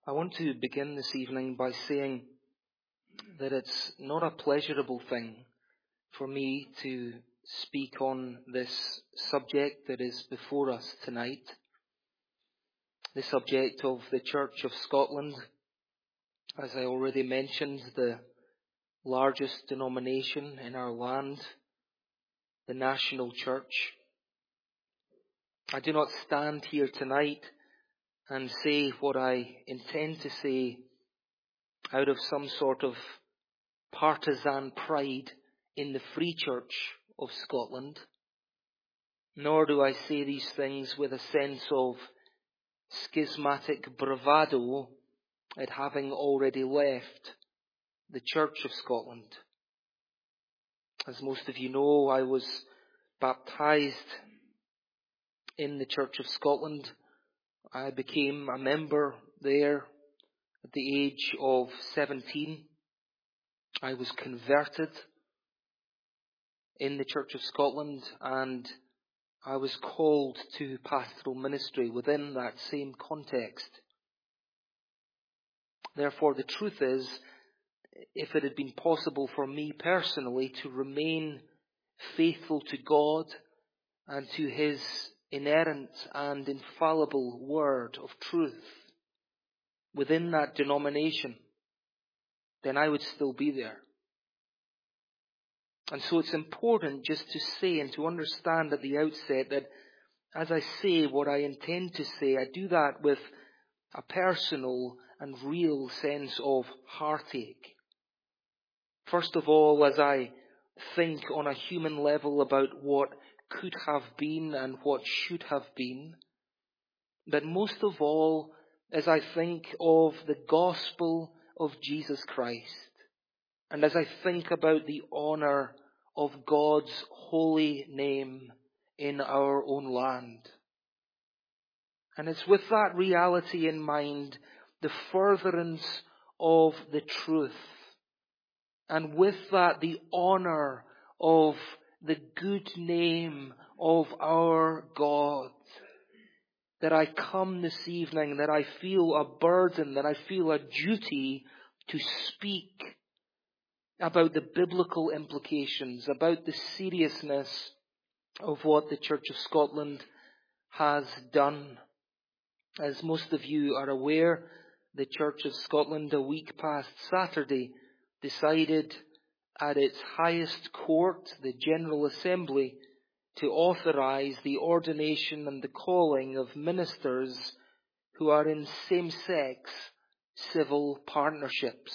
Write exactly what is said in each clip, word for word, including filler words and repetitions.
I want to begin this evening by saying that it's not a pleasurable thing for me to speak on this subject that is before us tonight. The subject of the Church of Scotland, as I already mentioned, the largest denomination in our land, the national church. I do not stand here tonight and say what I intend to say out of some sort of partisan pride in the Free Church of Scotland, nor do I say these things with a sense of schismatic bravado at having already left the Church of Scotland. As most of you know, I was baptized in the Church of Scotland. I became a member there at the age of seventeen. I was converted in the Church of Scotland, and I was called to pastoral ministry within that same context. Therefore, the truth is, if it had been possible for me personally to remain faithful to God and to His inerrant and infallible word of truth within that denomination, then I would still be there. And so it's important just to say and to understand at the outset that as I say what I intend to say, I do that with a personal and real sense of heartache. First of all, as I think on a human level about what could have been and what should have been, but most of all, as I think of the gospel of Jesus Christ, and as I think about the honour of God's holy name in our own land. And it's with that reality in mind, the furtherance of the truth, and with that the honour of the good name of our God, that I come this evening, that I feel a burden, that I feel a duty to speak about the biblical implications, about the seriousness of what the Church of Scotland has done. As most of you are aware, the Church of Scotland, a week past Saturday, decided at its highest court, the General Assembly, to authorise the ordination and the calling of ministers who are in same-sex civil partnerships.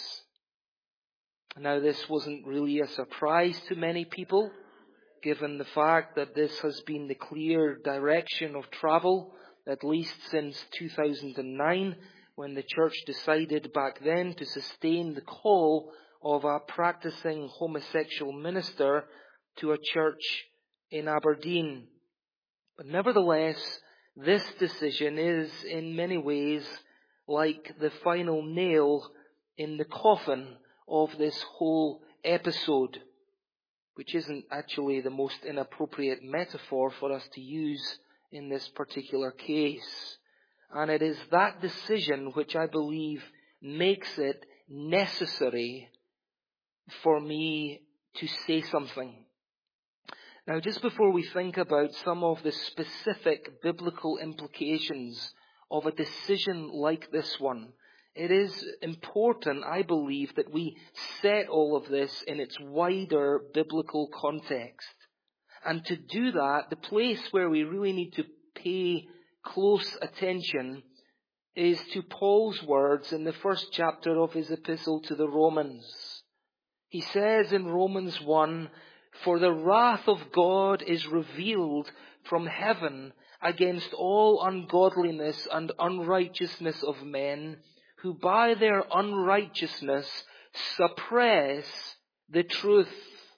Now, this wasn't really a surprise to many people, given the fact that this has been the clear direction of travel, at least since two thousand nine, when the Church decided back then to sustain the call of a practicing homosexual minister to a church in Aberdeen. But nevertheless, this decision is in many ways like the final nail in the coffin of this whole episode, which isn't actually the most inappropriate metaphor for us to use in this particular case. And it is that decision which I believe makes it necessary for me to say something. Now, just before we think about some of the specific biblical implications of a decision like this one, it is important, I believe, that we set all of this in its wider biblical context. And to do that, the place where we really need to pay close attention is to Paul's words in the first chapter of his epistle to the Romans. He says in Romans one, "For the wrath of God is revealed from heaven against all ungodliness and unrighteousness of men, who by their unrighteousness suppress the truth.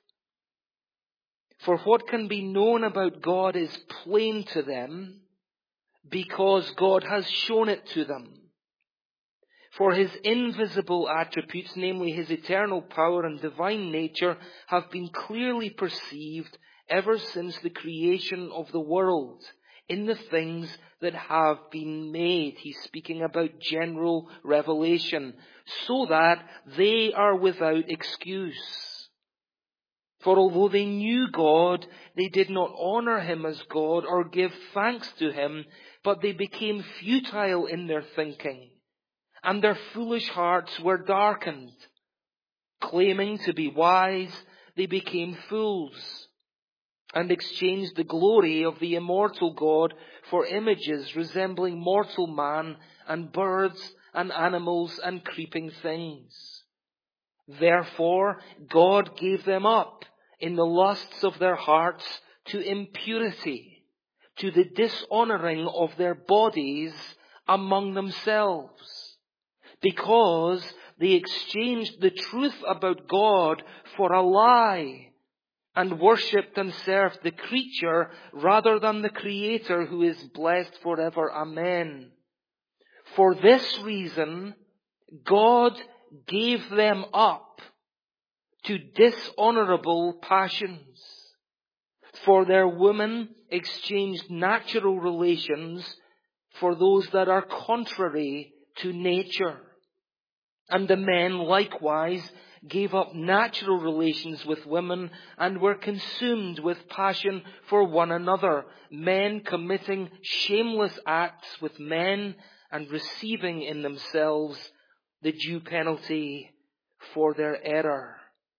For what can be known about God is plain to them, because God has shown it to them. For His invisible attributes, namely His eternal power and divine nature, have been clearly perceived ever since the creation of the world, in the things that have been made. He's speaking about general revelation, so that they are without excuse. For although they knew God, they did not honor him as God or give thanks to him, but they became futile in their thinking, and their foolish hearts were darkened. Claiming to be wise, they became fools, and exchanged the glory of the immortal God for images resembling mortal man and birds and animals and creeping things. Therefore, God gave them up in the lusts of their hearts to impurity, to the dishonoring of their bodies among themselves, because they exchanged the truth about God for a lie, and worshipped and served the creature rather than the Creator, who is blessed forever. Amen. For this reason, God gave them up to dishonorable passions. For their women exchanged natural relations for those that are contrary to nature. And the men likewise gave up natural relations with women and were consumed with passion for one another, men committing shameless acts with men and receiving in themselves the due penalty for their error.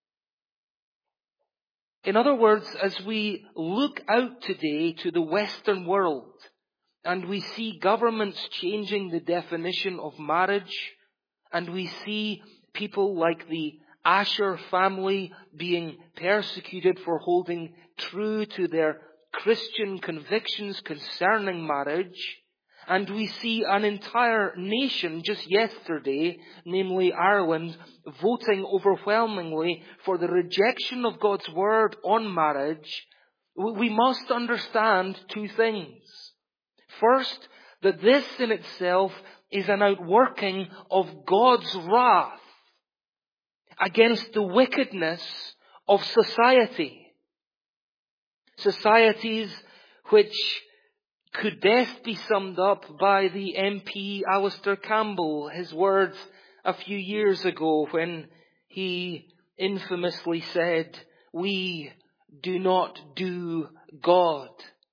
In other words, as we look out today to the Western world and we see governments changing the definition of marriage, and we see people like the Asher family being persecuted for holding true to their Christian convictions concerning marriage, and we see an entire nation just yesterday, namely Ireland, voting overwhelmingly for the rejection of God's word on marriage, we must understand two things. First, that this in itself is an outworking of God's wrath against the wickedness of society. Societies which could best be summed up by the M P Alistair Campbell, his words a few years ago when he infamously said, "We do not do God."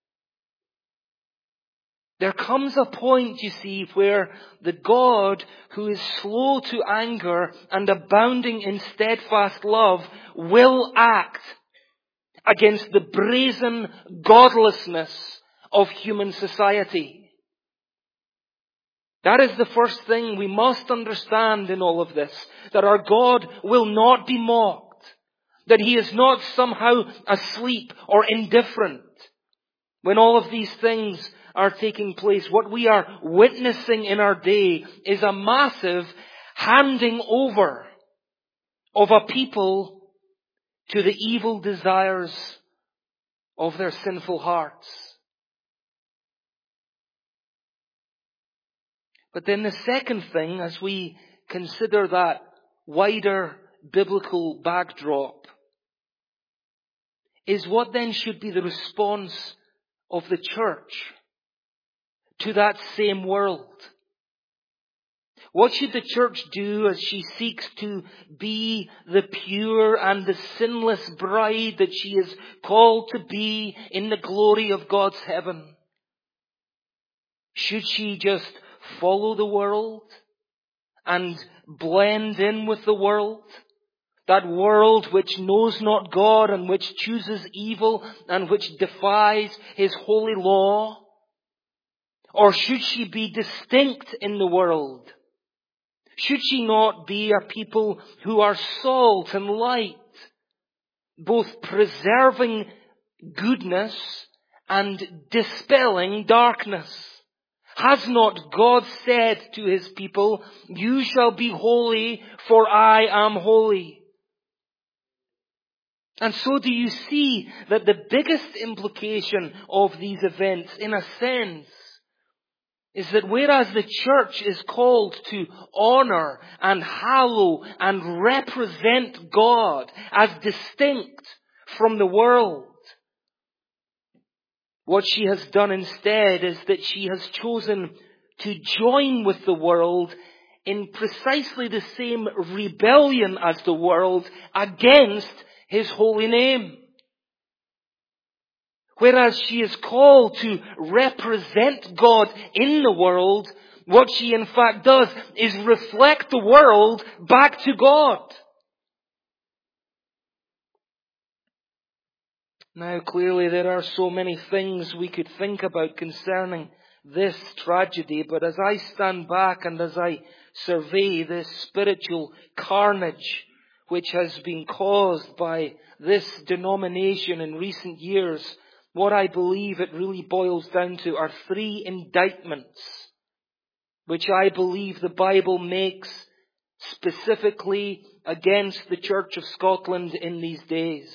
There comes a point, you see, where the God who is slow to anger and abounding in steadfast love will act against the brazen godlessness of human society. That is the first thing we must understand in all of this, that our God will not be mocked, that he is not somehow asleep or indifferent when all of these things are taking place. What we are witnessing in our day is a massive handing over of a people to the evil desires of their sinful hearts. But then the second thing, as we consider that wider biblical backdrop, is what then should be the response of the church to that same world. What should the church do as she seeks to be the pure and the sinless bride that she is called to be in the glory of God's heaven? Should she just follow the world and blend in with the world? That world which knows not God and which chooses evil and which defies his holy law? Or should she be distinct in the world? Should she not be a people who are salt and light, both preserving goodness and dispelling darkness? Has not God said to his people, "You shall be holy, for I am holy"? And so do you see that the biggest implication of these events, in a sense, is that whereas the church is called to honor and hallow and represent God as distinct from the world, What she has done instead is that she has chosen to join with the world in precisely the same rebellion as the world against His holy name. Whereas she is called to represent God in the world, what she in fact does is reflect the world back to God. Now, clearly there are so many things we could think about concerning this tragedy, but as I stand back and as I survey this spiritual carnage which has been caused by this denomination in recent years, what I believe it really boils down to are three indictments which I believe the Bible makes specifically against the Church of Scotland in these days.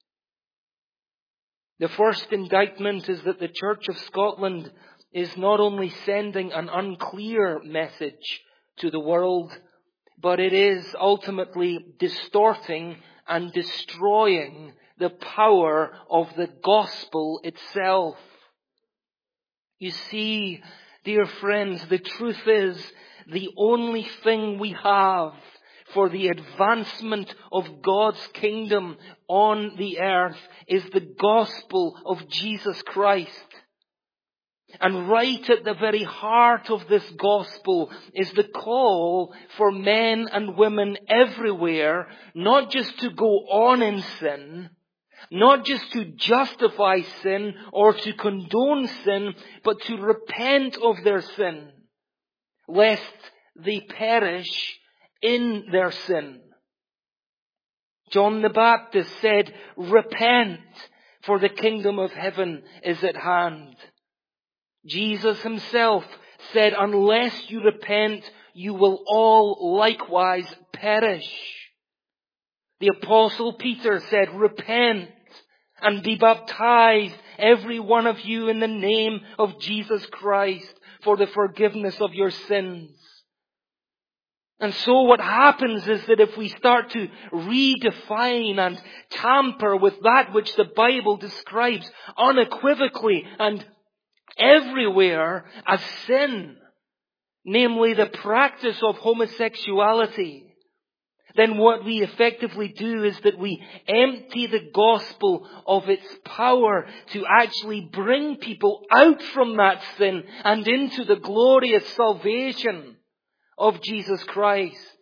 The first indictment is that the Church of Scotland is not only sending an unclear message to the world, but it is ultimately distorting and destroying the power of the gospel itself. You see, dear friends, the truth is the only thing we have for the advancement of God's kingdom on the earth is the gospel of Jesus Christ. And right at the very heart of this gospel is the call for men and women everywhere, not just to go on in sin, not just to justify sin or to condone sin, but to repent of their sin, lest they perish in their sin. John the Baptist said, "Repent, for the kingdom of heaven is at hand." Jesus himself said, "Unless you repent, you will all likewise perish." The Apostle Peter said, "Repent and be baptized, every one of you, in the name of Jesus Christ, for the forgiveness of your sins." And so what happens is that if we start to redefine and tamper with that which the Bible describes unequivocally and everywhere as sin, namely the practice of homosexuality, then what we effectively do is that we empty the gospel of its power to actually bring people out from that sin and into the glorious salvation of Jesus Christ.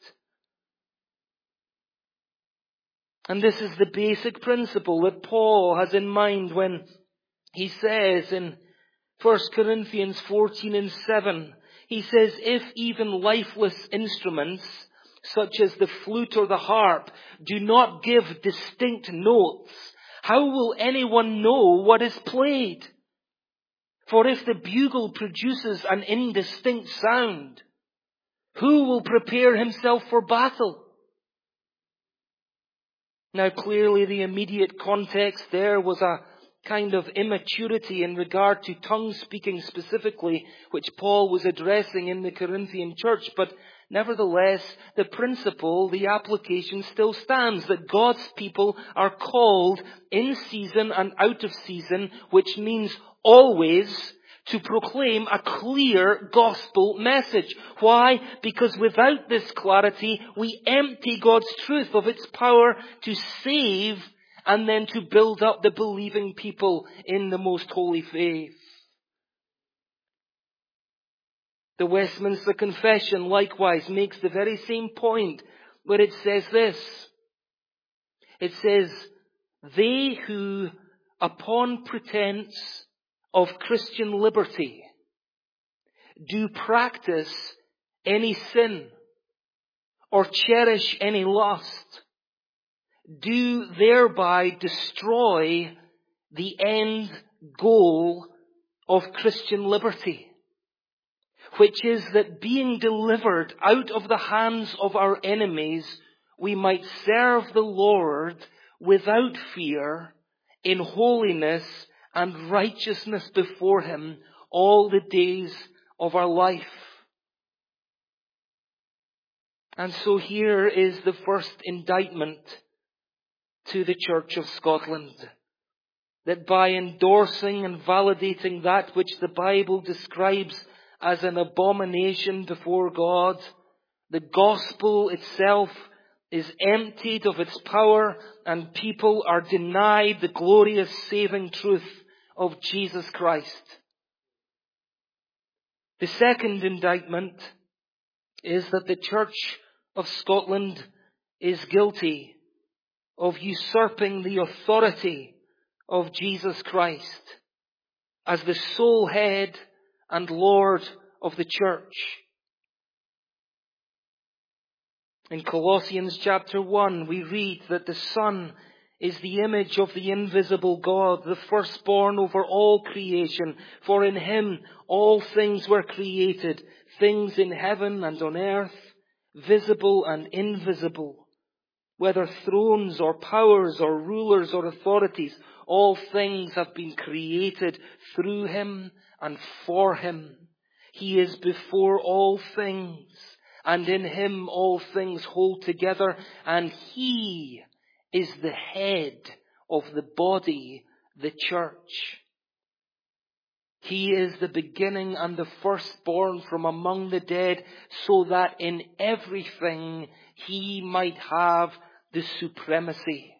And this is the basic principle that Paul has in mind when he says in First Corinthians fourteen and seven, he says, "If even lifeless instruments, such as the flute or the harp, do not give distinct notes, how will anyone know what is played? For if the bugle produces an indistinct sound, who will prepare himself for battle?" Now clearly the immediate context there was a kind of immaturity in regard to tongue speaking specifically, which Paul was addressing in the Corinthian church. But nevertheless, the principle, the application still stands, that God's people are called in season and out of season, which means always, to proclaim a clear gospel message. Why? Because without this clarity, we empty God's truth of its power to save and then to build up the believing people in the most holy faith. The Westminster Confession likewise makes the very same point, where it says this. It says, "They who, upon pretense of Christian liberty, do practice any sin or cherish any lust, do thereby destroy the end goal of Christian liberty, which is that being delivered out of the hands of our enemies, we might serve the Lord without fear, in holiness and righteousness before Him all the days of our life." And so here is the first indictment to the Church of Scotland. that by endorsing and validating that which the Bible describes as an abomination before God, the gospel itself is emptied of its power and people are denied the glorious saving truth of Jesus Christ. The second indictment is that the Church of Scotland is guilty of usurping the authority of Jesus Christ as the sole head and Lord of the Church. In Colossians chapter one, we read that the Son is the image of the invisible God, the firstborn over all creation. For in Him all things were created, things in heaven and on earth, visible and invisible. Whether thrones or powers or rulers or authorities, all things have been created through Him and for Him. He is before all things, and in Him all things hold together, and He is the head of the body, the church. He is the beginning and the firstborn from among the dead, so that in everything He might have the supremacy.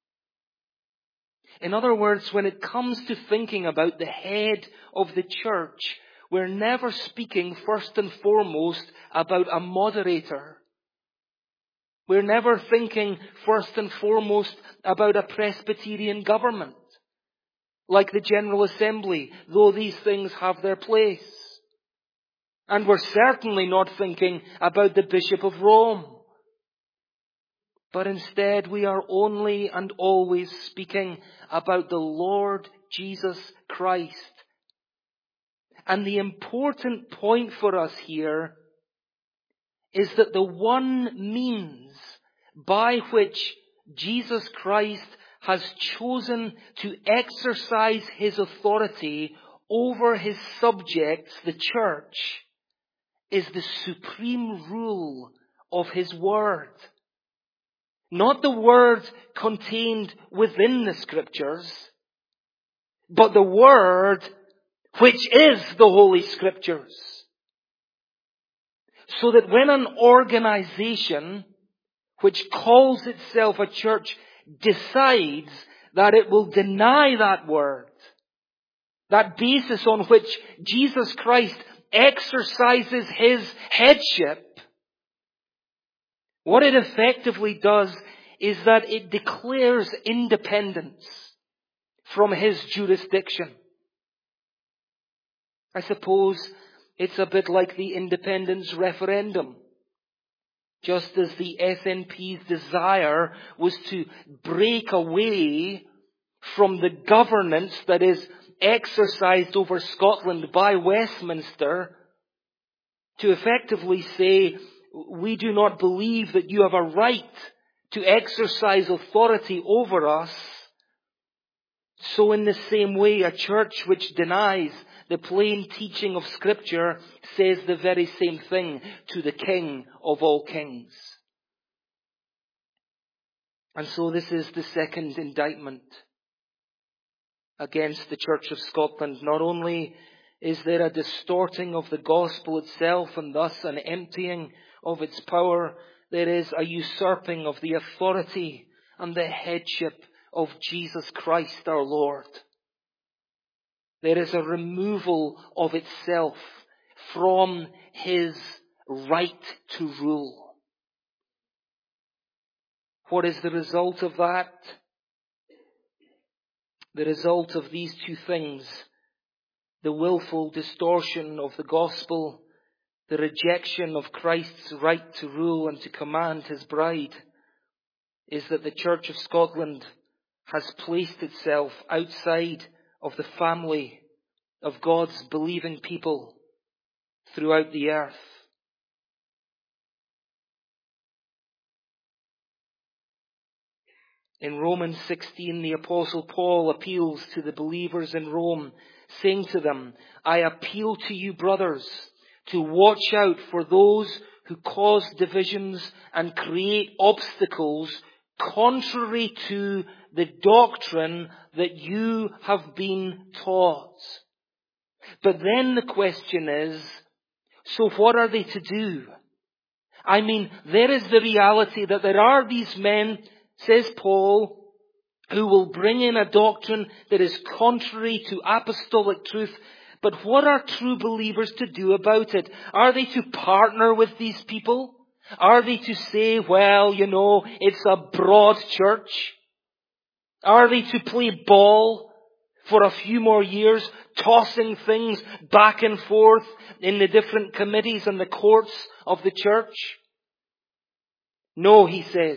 In other words, when it comes to thinking about the head of the church, we're never speaking first and foremost about a moderator. We're never thinking first and foremost about a Presbyterian government, like the General Assembly, though these things have their place. And we're certainly not thinking about the Bishop of Rome. But instead we are only and always speaking about the Lord Jesus Christ. And the important point for us here is that the one means by which Jesus Christ has chosen to exercise His authority over His subjects, the church, is the supreme rule of His Word. Not the Word contained within the Scriptures, but the Word which is the Holy Scriptures. So that when an organization which calls itself a church decides that it will deny that Word, that basis on which Jesus Christ exercises His headship, what it effectively does is that it declares independence from His jurisdiction. I suppose it's a bit like the independence referendum. Just as the S N P's desire was to break away from the governance that is exercised over Scotland by Westminster, to effectively say, we do not believe that you have a right to exercise authority over us. So in the same way, a church which denies the plain teaching of Scripture says the very same thing to the King of all kings. And so this is the second indictment against the Church of Scotland. Not only is there a distorting of the gospel itself and thus an emptying of its power, there is a usurping of the authority and the headship of Jesus Christ our Lord. There is a removal of itself from His right to rule. What is the result of that? The result of these two things, the willful distortion of the gospel, the rejection of Christ's right to rule and to command His bride, is that the Church of Scotland has placed itself outside of the family of God's believing people throughout the earth. In Romans sixteen, the Apostle Paul appeals to the believers in Rome, saying to them, I appeal to you, brothers, to watch out for those who cause divisions and create obstacles contrary to the doctrine that you have been taught. But then the question is, so what are they to do? I mean, there is the reality that there are these men, says Paul, who will bring in a doctrine that is contrary to apostolic truth. But what are true believers to do about it? Are they to partner with these people? Are they to say, well, you know, it's a broad church? Are they to play ball for a few more years, tossing things back and forth in the different committees and the courts of the church? No, he says.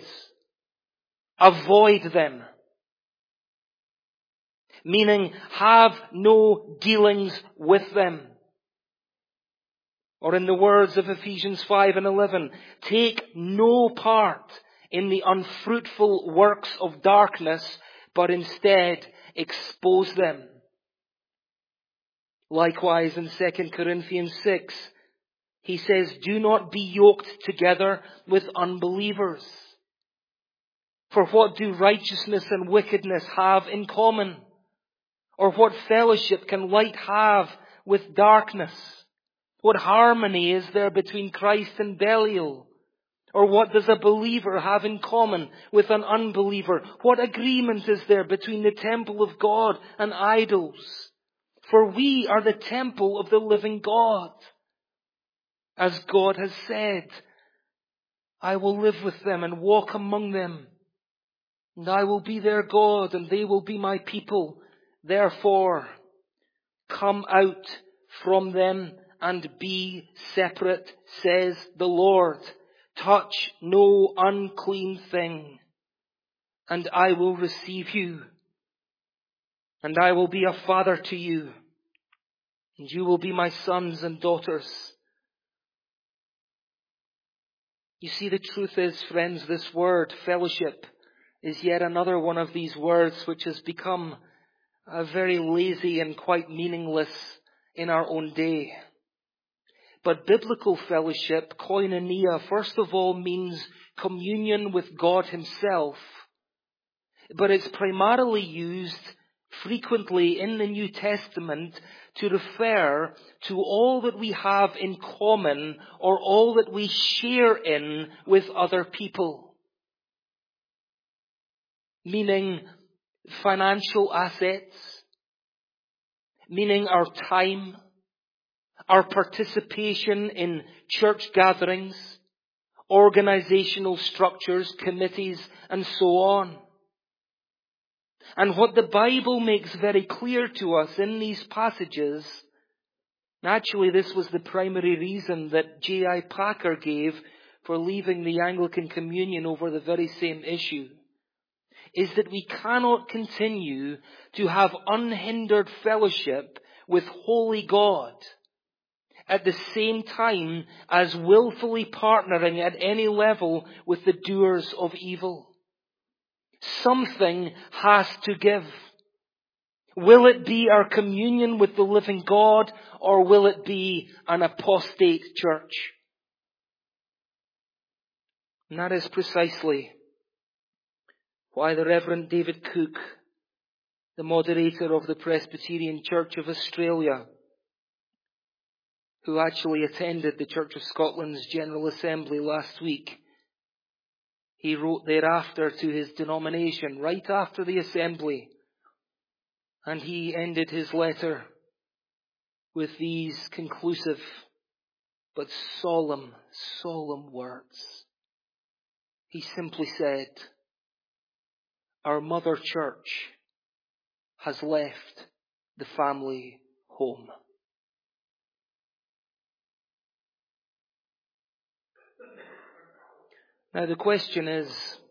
Avoid them. Meaning, have no dealings with them. Or in the words of Ephesians five and eleven, take no part in the unfruitful works of darkness, but instead expose them. Likewise in Second Corinthians six, he says, do not be yoked together with unbelievers. For what do righteousness and wickedness have in common? Or what fellowship can light have with darkness? What harmony is there between Christ and Belial? Or what does a believer have in common with an unbeliever? What agreement is there between the temple of God and idols? For we are the temple of the living God. As God has said, I will live with them and walk among them. And I will be their God and they will be my people. Therefore, come out from them and be separate, says the Lord. Touch no unclean thing, and I will receive you. And I will be a father to you, and you will be my sons and daughters. You see, the truth is, friends, this word, fellowship, is yet another one of these words which has become uh, very lazy and quite meaningless in our own day. But biblical fellowship, koinonia, first of all means communion with God Himself. But it's primarily used frequently in the New Testament to refer to all that we have in common or all that we share in with other people. Meaning financial assets, meaning our time, our participation in church gatherings, organizational structures, committees, and so on. And what the Bible makes very clear to us in these passages, actually this was the primary reason that J I Packer gave for leaving the Anglican Communion over the very same issue, is that we cannot continue to have unhindered fellowship with holy God at the same time as willfully partnering at any level with the doers of evil. Something has to give. Will it be our communion with the living God, or will it be an apostate church? And that is precisely why the Reverend David Cook, the moderator of the Presbyterian Church of Australia, who actually attended the Church of Scotland's General Assembly last week, he wrote thereafter to his denomination, right after the assembly, and he ended his letter with these conclusive but solemn, solemn words. He simply said, our mother church has left the family home. Now the question is,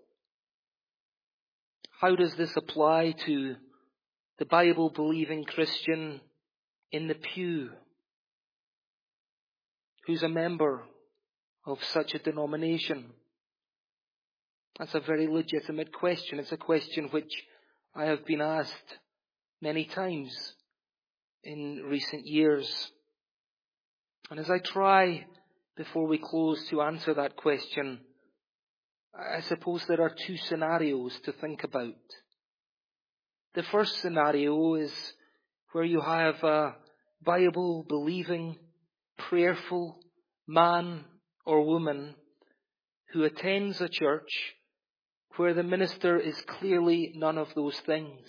how does this apply to the Bible-believing Christian in the pew who's a member of such a denomination? That's a very legitimate question. It's a question which I have been asked many times in recent years. And as I try, before we close, to answer that question, I suppose there are two scenarios to think about. The first scenario is where you have a Bible-believing, prayerful man or woman who attends a church where the minister is clearly none of those things.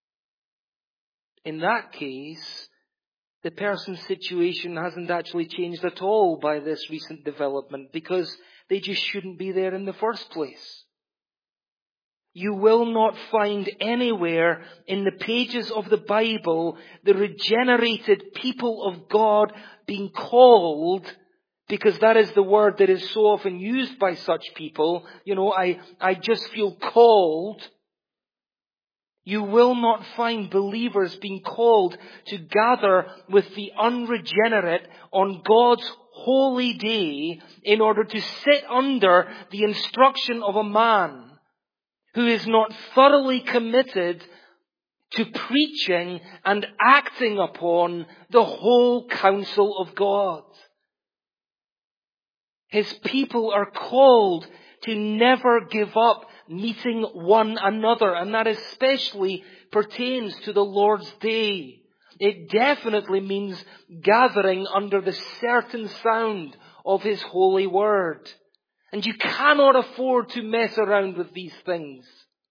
In that case, the person's situation hasn't actually changed at all by this recent development because they just shouldn't be there in the first place. You will not find anywhere in the pages of the Bible the regenerated people of God being called, because that is the word that is so often used by such people. You know, I, I just feel called. You will not find believers being called to gather with the unregenerate on God's holy day in order to sit under the instruction of a man who is not thoroughly committed to preaching and acting upon the whole counsel of God. His people are called to never give up meeting one another, and that especially pertains to the Lord's Day. It definitely means gathering under the certain sound of His holy word. And you cannot afford to mess around with these things.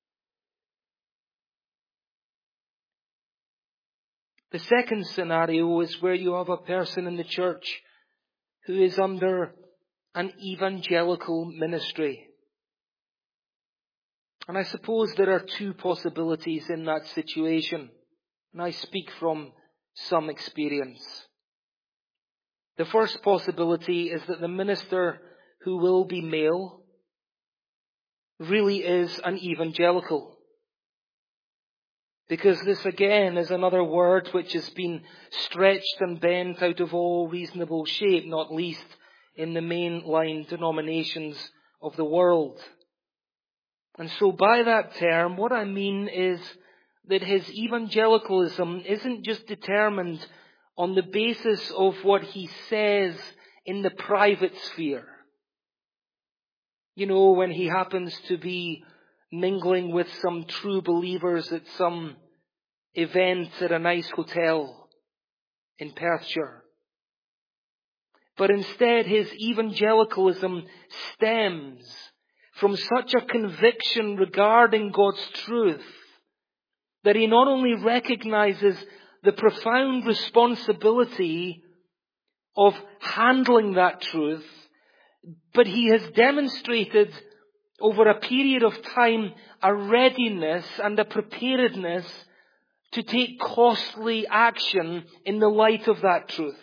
The second scenario is where you have a person in the church who is under an evangelical ministry. And I suppose there are two possibilities in that situation. And I speak from some experience. The first possibility is that the minister, who will be male, really is an evangelical. Because this again is another word which has been stretched and bent out of all reasonable shape, not least in the mainline denominations of the world. And so by that term, what I mean is that his evangelicalism isn't just determined on the basis of what he says in the private sphere. You know, when he happens to be mingling with some true believers at some event at a nice hotel in Perthshire. But instead, his evangelicalism stems from such a conviction regarding God's truth that he not only recognizes the profound responsibility of handling that truth, but he has demonstrated over a period of time a readiness and a preparedness to take costly action in the light of that truth.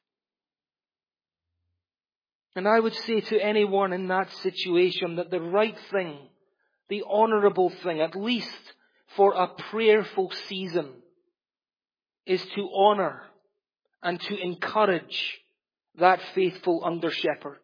And I would say to anyone in that situation that the right thing, the honourable thing, at least for a prayerful season, is to honour and to encourage that faithful under-shepherd.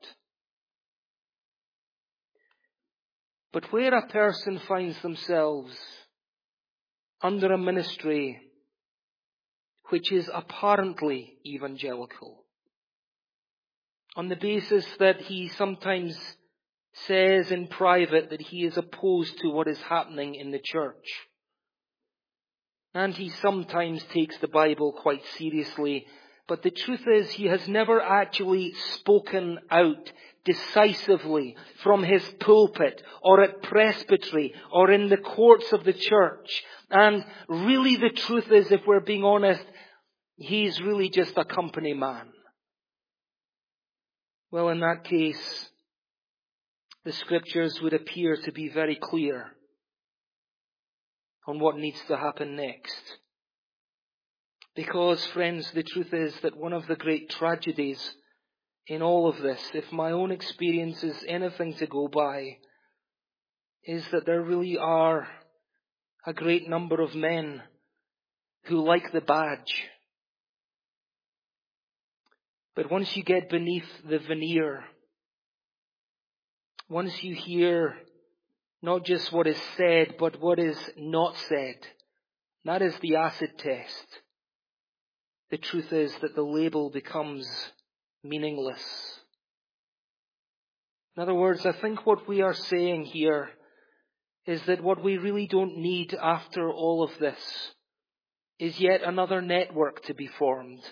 But where a person finds themselves under a ministry which is apparently evangelical, on the basis that he sometimes says in private that he is opposed to what is happening in the church, and he sometimes takes the Bible quite seriously, but the truth is he has never actually spoken out decisively from his pulpit or at presbytery or in the courts of the church. And really the truth is, if we're being honest, he's really just a company man. Well, in that case, the scriptures would appear to be very clear on what needs to happen next. Because, friends, the truth is that one of the great tragedies in all of this, if my own experience is anything to go by, is that there really are a great number of men who like the badge. But once you get beneath the veneer, once you hear not just what is said, but what is not said, that is the acid test. The truth is that the label becomes meaningless. In other words, I think what we are saying here is that what we really don't need after all of this is yet another network to be formed,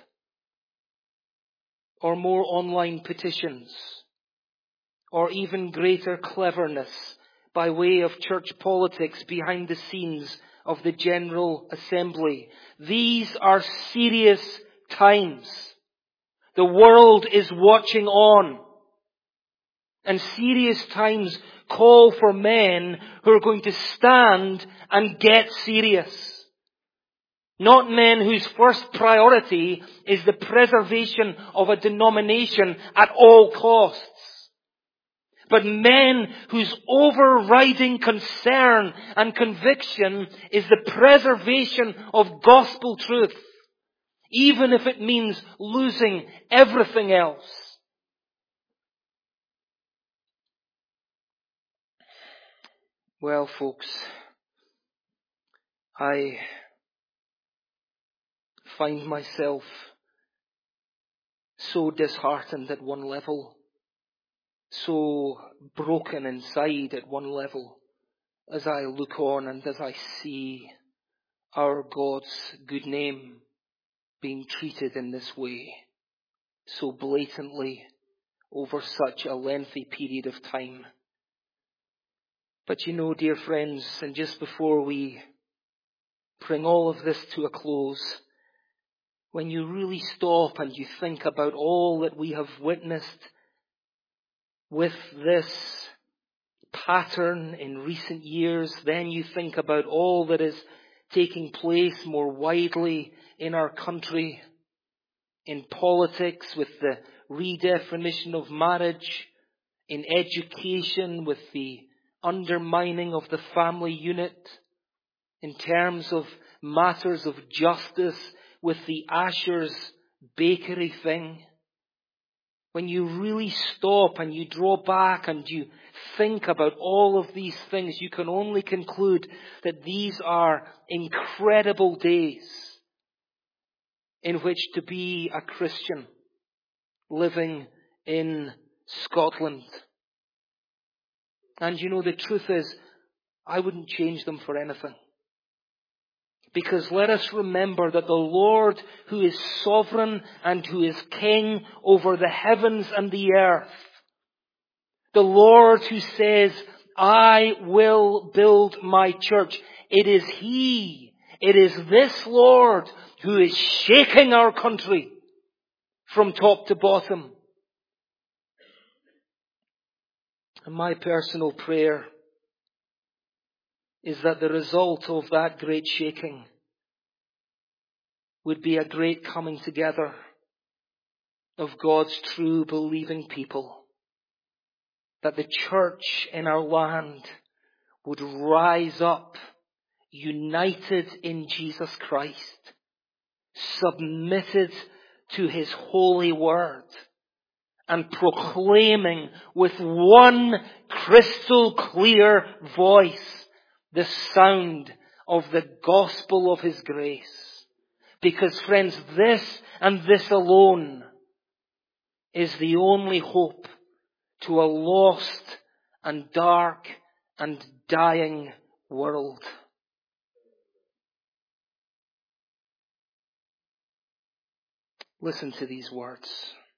or more online petitions, or even greater cleverness by way of church politics behind the scenes of the General Assembly. These are serious times. The world is watching on. And serious times call for men who are going to stand and get serious. Not men whose first priority is the preservation of a denomination at all costs. But men whose overriding concern and conviction is the preservation of gospel truth, even if it means losing everything else. Well, folks, I find myself so disheartened at one level, so broken inside at one level, as I look on and as I see our God's good name being treated in this way, so blatantly, over such a lengthy period of time. But you know, dear friends, and just before we bring all of this to a close, when you really stop and you think about all that we have witnessed with this pattern in recent years, then you think about all that is taking place more widely in our country, in politics with the redefinition of marriage, in education with the undermining of the family unit, in terms of matters of justice with the Asher's bakery thing. When you really stop and you draw back and you think about all of these things, you can only conclude that these are incredible days in which to be a Christian living in Scotland. And you know, the truth is, I wouldn't change them for anything. Because let us remember that the Lord, who is sovereign and who is king over the heavens and the earth, the Lord who says, I will build my church, it is He, it is this Lord who is shaking our country from top to bottom. And my personal prayer is that the result of that great shaking would be a great coming together of God's true believing people. That the church in our land would rise up, united in Jesus Christ, submitted to His holy word, and proclaiming with one crystal clear voice the sound of the gospel of His grace. Because, friends, this and this alone is the only hope to a lost and dark and dying world. Listen to these words.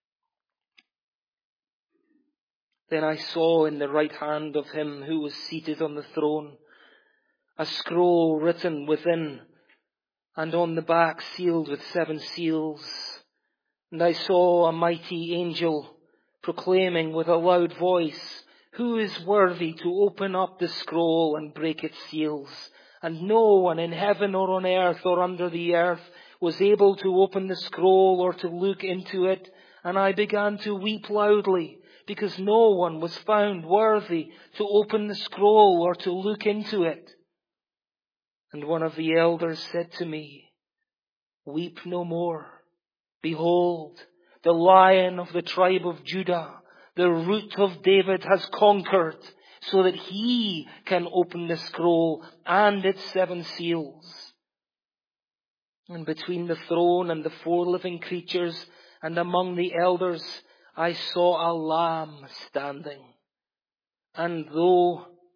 Then I saw in the right hand of Him who was seated on the throne a scroll written within and on the back sealed with seven seals. And I saw a mighty angel proclaiming with a loud voice, who is worthy to open up the scroll and break its seals? And no one in heaven or on earth or under the earth was able to open the scroll or to look into it. And I began to weep loudly, because no one was found worthy to open the scroll or to look into it. And one of the elders said to me, weep no more. Behold, the Lion of the tribe of Judah, the Root of David, has conquered, so that He can open the scroll and its seven seals. And between the throne and the four living creatures and among the elders, I saw a lamb standing. And though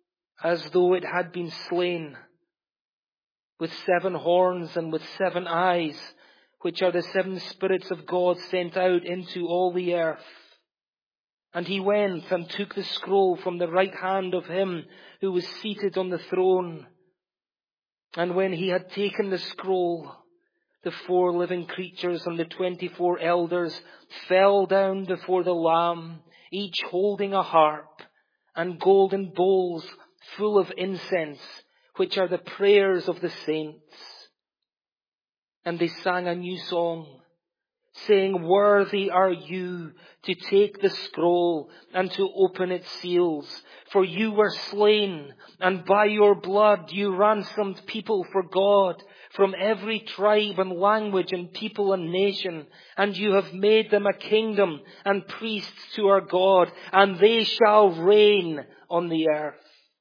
as though it had been slain, with seven horns and with seven eyes, which are the seven spirits of God sent out into all the earth. And he went and took the scroll from the right hand of him who was seated on the throne. And when he had taken the scroll, the four living creatures and the twenty-four elders fell down before the Lamb, each holding a harp and golden bowls full of incense, which are the prayers of the saints. And they sang a new song, saying, "Worthy are you to take the scroll and to open its seals. For you were slain, and by your blood you ransomed people for God from every tribe and language and people and nation. And you have made them a kingdom and priests to our God, and they shall reign on the earth."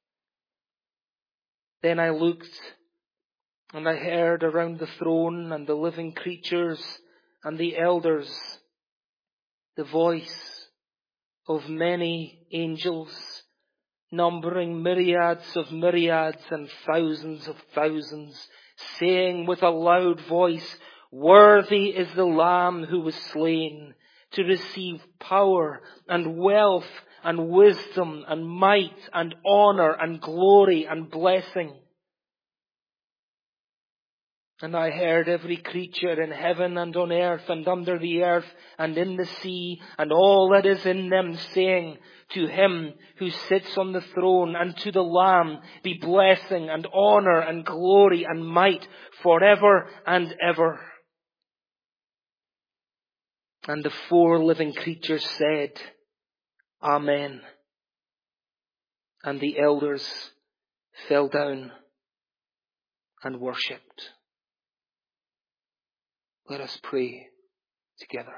Then I looked, and I heard around the throne and the living creatures and the elders the voice of many angels, numbering myriads of myriads and thousands of thousands, saying with a loud voice, "Worthy is the Lamb who was slain to receive power and wealth and wisdom and might and honor and glory and blessing." And I heard every creature in heaven and on earth and under the earth and in the sea and all that is in them saying, "To him who sits on the throne and to the Lamb be blessing and honor and glory and might forever and ever." And the four living creatures said, "Amen." And the elders fell down and worshipped. Let us pray together.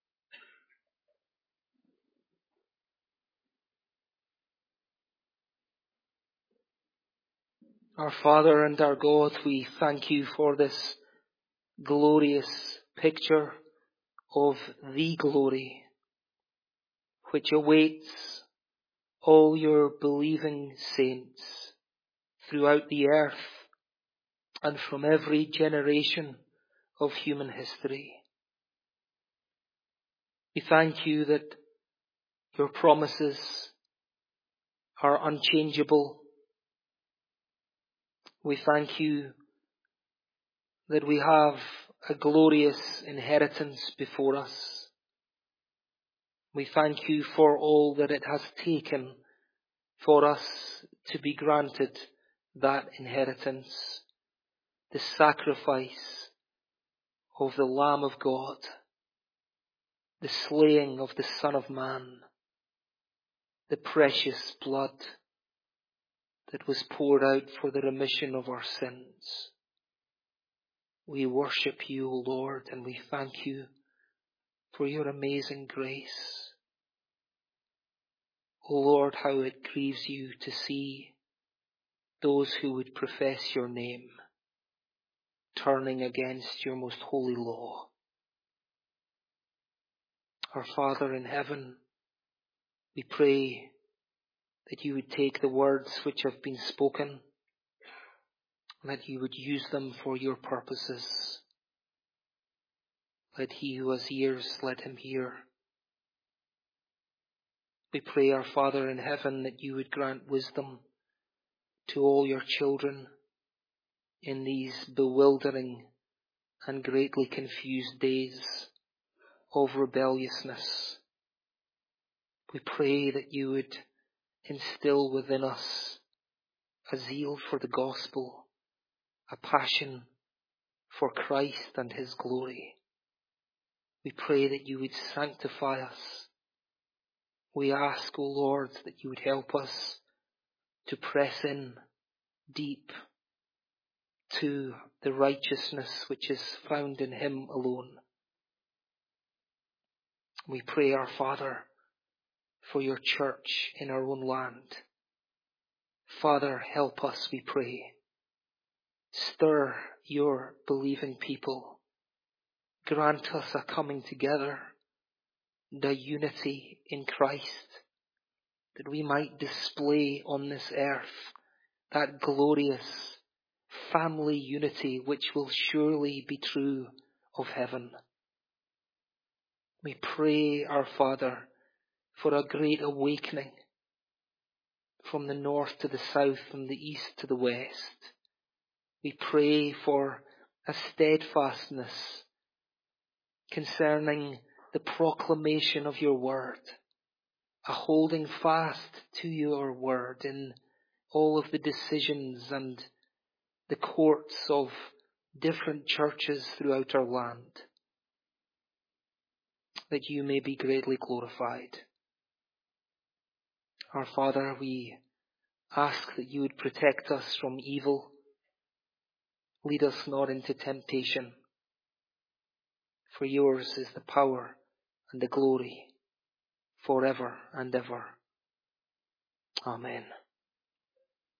Our Father and our God, we thank you for this glorious picture of the glory which awaits all your believing saints throughout the earth and from every generation of human history. We thank you that your promises are unchangeable. We thank you that we have a glorious inheritance before us. We thank you for all that it has taken for us to be granted that inheritance, the sacrifice of the Lamb of God, the slaying of the Son of Man, the precious blood that was poured out for the remission of our sins. We worship you, O Lord, and we thank you for your amazing grace. O Lord, how it grieves you to see those who would profess your name turning against your most holy law. Our Father in heaven, we pray that you would take the words which have been spoken and that you would use them for your purposes. Let he who has ears, let him hear. We pray, our Father in heaven, that you would grant wisdom to all your children in these bewildering and greatly confused days of rebelliousness. We pray that you would instill within us a zeal for the gospel, a passion for Christ and his glory. We pray that you would sanctify us. We ask, O Lord, that you would help us to press in deep to the righteousness which is found in him alone. We pray, our Father, for your church in our own land. Father, help us, we pray. Stir your believing people. Grant us a coming together, the unity in Christ, that we might display on this earth that glorious family unity which will surely be true of heaven. We pray, our Father, for a great awakening from the north to the south, from the east to the west. We pray for a steadfastness concerning the proclamation of your word, a holding fast to your word in all of the decisions and the courts of different churches throughout our land, that you may be greatly glorified. Our Father, we ask that you would protect us from evil. Lead us not into temptation, for yours is the power and the glory forever and ever. Amen.